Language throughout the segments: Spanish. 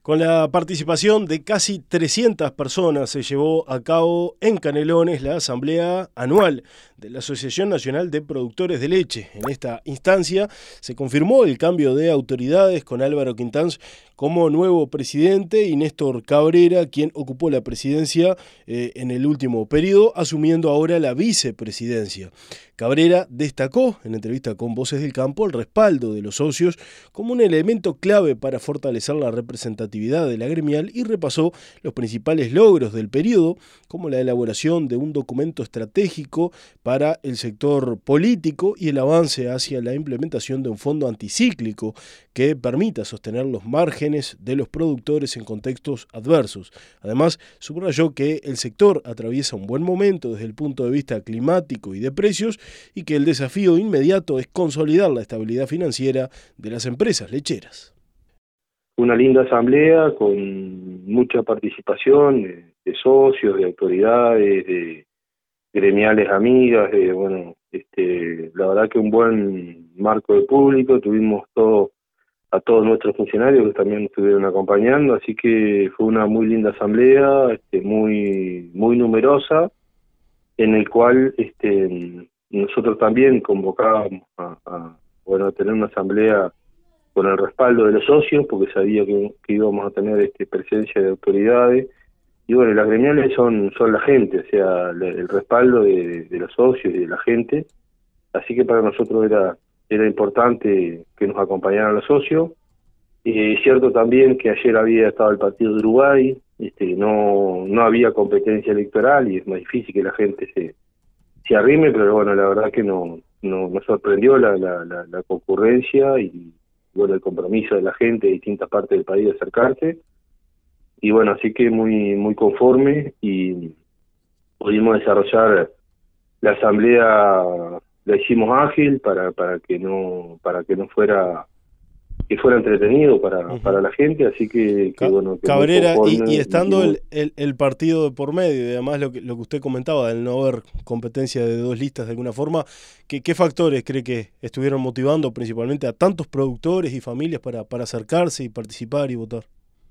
Con la participación de casi 300 personas se llevó a cabo en Canelones la asamblea anual de la Asociación Nacional de Productores de Leche. En esta instancia se confirmó el cambio de autoridades con Álvaro Quintanz como nuevo presidente y Néstor Cabrera, quien ocupó la presidencia en el último periodo, asumiendo ahora la vicepresidencia. Cabrera destacó en entrevista con Voces del Campo el respaldo de los socios como un elemento clave para fortalecer la representatividad de la gremial y repasó los principales logros del periodo, como la elaboración de un documento estratégico para el sector político y el avance hacia la implementación de un fondo anticíclico que permita sostener los márgenes de los productores en contextos adversos. Además, subrayó que el sector atraviesa un buen momento desde el punto de vista climático y de precios y que el desafío inmediato es consolidar la estabilidad financiera de las empresas lecheras. Una linda asamblea con mucha participación de socios, de autoridades, de gremiales amigas, la verdad que un buen marco de público, tuvimos a todos nuestros funcionarios que también estuvieron acompañando, así que fue una muy linda asamblea, muy numerosa, en el cual nosotros también convocábamos a tener una asamblea con el respaldo de los socios, porque sabía que íbamos a tener presencia de autoridades, y bueno, las gremiales son la gente, o sea, el respaldo de los socios y de la gente, así que para nosotros era importante que nos acompañaran los socios. Es cierto también que ayer había estado el partido de Uruguay, no había competencia electoral y es más difícil que la gente se arrime, pero bueno, la verdad que nos sorprendió la concurrencia y bueno, el compromiso de la gente de distintas partes del país de acercarse, y bueno, así que muy conforme, y pudimos desarrollar la asamblea, la hicimos ágil para que no fuera entretenido para la gente, así que bueno. Que Cabrera, y estando el partido de por medio, y además lo que usted comentaba, del no haber competencia de dos listas de alguna forma, ¿qué factores cree que estuvieron motivando principalmente a tantos productores y familias para acercarse y participar y votar?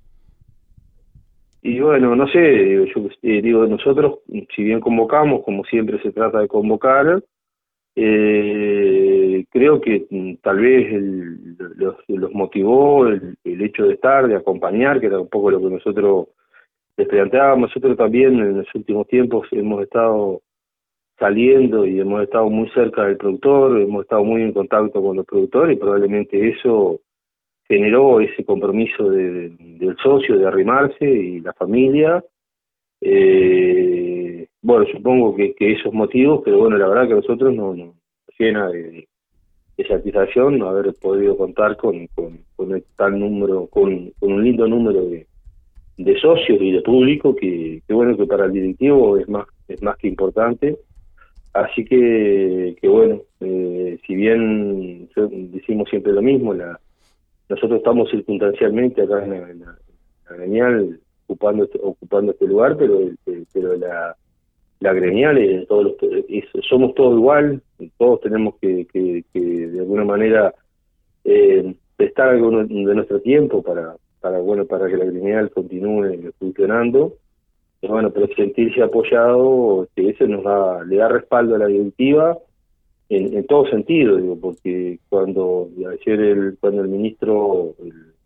Y bueno, no sé, nosotros, si bien convocamos, como siempre se trata de convocar, creo que tal vez los motivó el hecho de estar, de acompañar, que era un poco lo que nosotros les planteábamos. Nosotros también en los últimos tiempos hemos estado saliendo y hemos estado muy cerca del productor, hemos estado muy en contacto con los productores, y probablemente eso generó ese compromiso del socio de arrimarse y la familia. Bueno, supongo que esos motivos, pero bueno, la verdad que a nosotros nos llena de satisfacción no haber podido contar con el tal número, con un lindo número de socios y de público que bueno, que para el directivo es más que importante. Así que bueno, si bien decimos siempre lo mismo, nosotros estamos circunstancialmente acá en la gremial ocupando este lugar, pero la gremial somos todos igual, todos tenemos que de alguna manera prestar algo de nuestro tiempo para que la gremial continúe funcionando. Y bueno, pero sentirse apoyado, eso le da respaldo a la directiva en todo sentido, porque cuando el ministro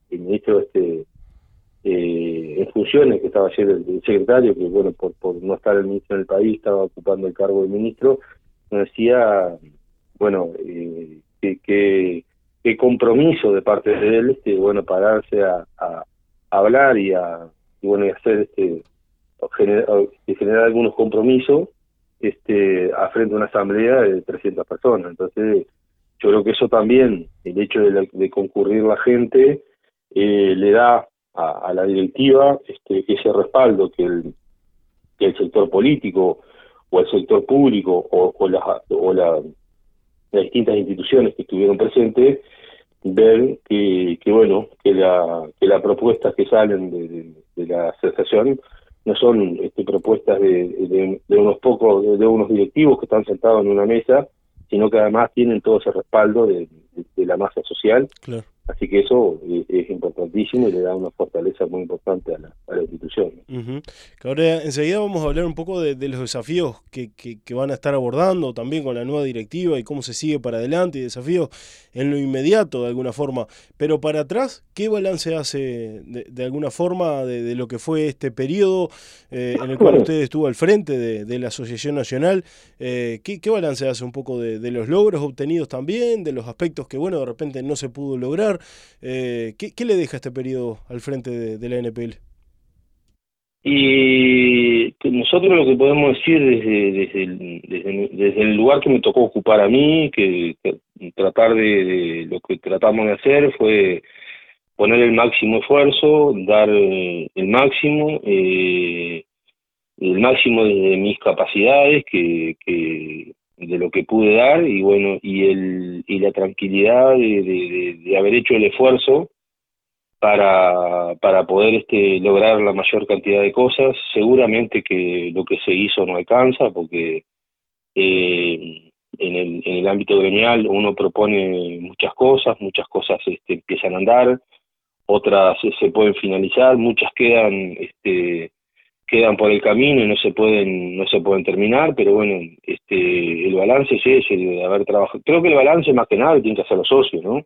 en funciones, que estaba ayer el secretario, que bueno, por no estar el ministro en el país, estaba ocupando el cargo de ministro, nos decía, bueno, qué compromiso de parte de él, pararse a hablar y hacer generar algunos compromisos a frente a una asamblea de 300 personas. Entonces, yo creo que eso también, el hecho de concurrir la gente, le da a la directiva ese respaldo que el sector político o el sector público o las distintas instituciones que estuvieron presentes ven que las propuestas que salen de la asociación no son propuestas de unos directivos que están sentados en una mesa, sino que además tienen todo ese respaldo de la masa social. Claro. Así que eso es importantísimo y le da una fortaleza muy importante a la institución. Uh-huh. Ahora enseguida vamos a hablar un poco de los desafíos que van a estar abordando también con la nueva directiva y cómo se sigue para adelante y desafíos en lo inmediato de alguna forma. Pero para atrás, ¿qué balance hace de alguna forma de lo que fue este periodo en el cual usted estuvo al frente de la Asociación Nacional? ¿Qué balance hace un poco de los logros obtenidos también, de los aspectos que bueno de repente no se pudo lograr? ¿Qué le deja este periodo al frente de la NPL? Y que nosotros lo que podemos decir desde el lugar que me tocó ocupar a mí, que tratar de lo que tratamos de hacer fue poner el máximo esfuerzo, dar el máximo de mis capacidades, que de lo que pude dar, y bueno, y la tranquilidad de haber hecho el esfuerzo para poder lograr la mayor cantidad de cosas. Seguramente que lo que se hizo no alcanza, porque en el ámbito gremial uno propone muchas cosas empiezan a andar, otras se pueden finalizar, muchas quedan por el camino y no se pueden terminar, pero bueno, el balance es ese, de haber trabajado. Creo que el balance más que nada lo tienen que hacer los socios, ¿no?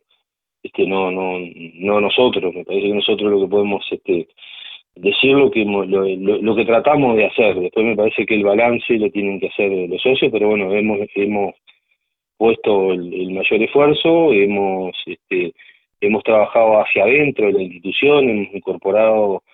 No nosotros. Me parece que nosotros lo que podemos decir lo que tratamos de hacer. Después me parece que el balance lo tienen que hacer los socios, pero bueno, hemos puesto el mayor esfuerzo, hemos trabajado hacia adentro de la institución, hemos incorporado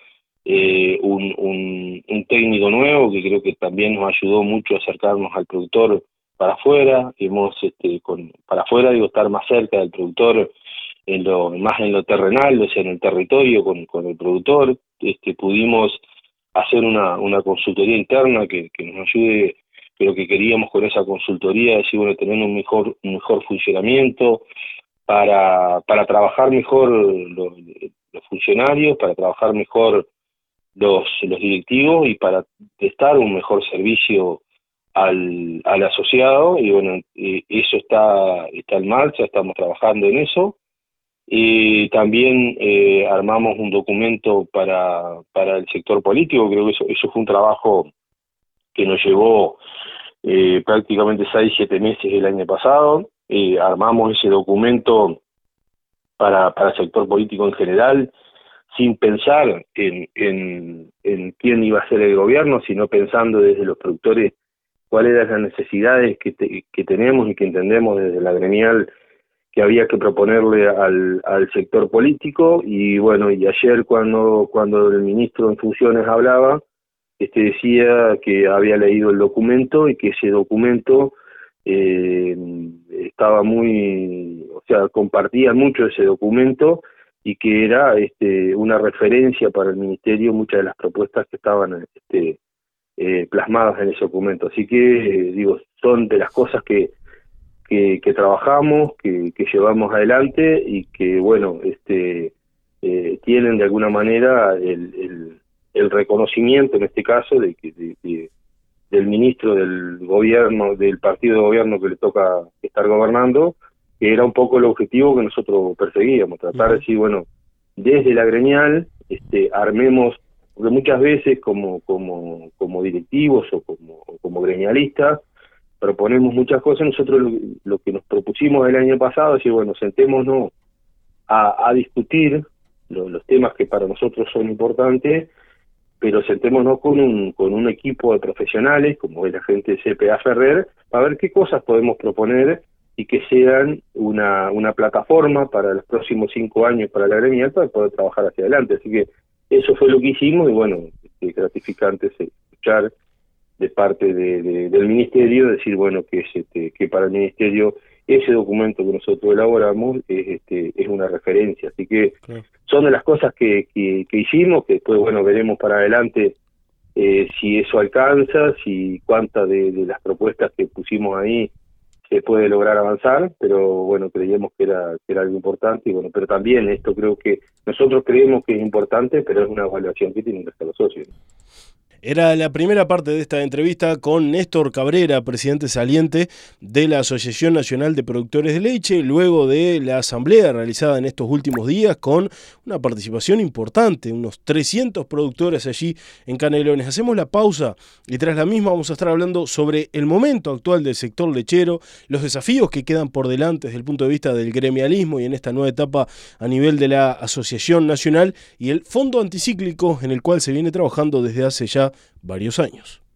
un técnico nuevo que creo que también nos ayudó mucho a acercarnos al productor para afuera. Para afuera digo, estar más cerca del productor, más en lo terrenal, o sea, en el territorio con el productor. Pudimos hacer una consultoría interna que nos ayude, pero que queríamos con esa consultoría decir, bueno, tener un mejor funcionamiento para trabajar mejor los funcionarios, para trabajar mejor los directivos y para prestar un mejor servicio al asociado. Y bueno, eso está en marcha, estamos trabajando en eso. Y también armamos un documento para el sector político. Creo que eso fue un trabajo que nos llevó prácticamente 6-7 meses el año pasado. Armamos ese documento para el sector político en general, sin pensar en quién iba a ser el gobierno, sino pensando desde los productores cuáles eran las necesidades que tenemos y que entendemos desde la gremial que había que proponerle al sector político. Y bueno, y ayer cuando el ministro en funciones hablaba, decía que había leído el documento y que ese documento estaba compartía mucho ese documento y que era una referencia para el ministerio muchas de las propuestas que estaban plasmadas en ese documento. Así que digo, son de las cosas que trabajamos, que llevamos adelante y que bueno, tienen de alguna manera el reconocimiento en este caso del ministro del gobierno, del partido de gobierno que le toca estar gobernando, que era un poco el objetivo que nosotros perseguíamos, tratar de decir, bueno, desde la gremial armemos, porque muchas veces como directivos o como gremialistas proponemos muchas cosas. Nosotros lo que nos propusimos el año pasado es decir, bueno, sentémonos a discutir los temas que para nosotros son importantes, pero sentémonos con un equipo de profesionales, como es la gente de CPA Ferrer, para ver qué cosas podemos proponer y que sean una plataforma para los próximos 5 años para la gremial para poder trabajar hacia adelante. Así que eso fue lo que hicimos y bueno, gratificante escuchar de parte del ministerio decir, bueno, que para el ministerio ese documento que nosotros elaboramos es una referencia. Así que son de las cosas que hicimos, que después, bueno, veremos para adelante si eso alcanza, si cuántas de las propuestas que pusimos ahí se puede lograr avanzar, pero bueno, creíamos que era algo importante. Y bueno, pero también esto creo que nosotros creemos que es importante, pero es una evaluación que tienen que hacer los socios. Era la primera parte de esta entrevista con Néstor Cabrera, presidente saliente de la Asociación Nacional de Productores de Leche, luego de la asamblea realizada en estos últimos días con una participación importante, unos 300 productores allí en Canelones. Hacemos la pausa y tras la misma vamos a estar hablando sobre el momento actual del sector lechero, los desafíos que quedan por delante desde el punto de vista del gremialismo y en esta nueva etapa a nivel de la Asociación Nacional y el fondo anticíclico en el cual se viene trabajando desde hace ya varios años.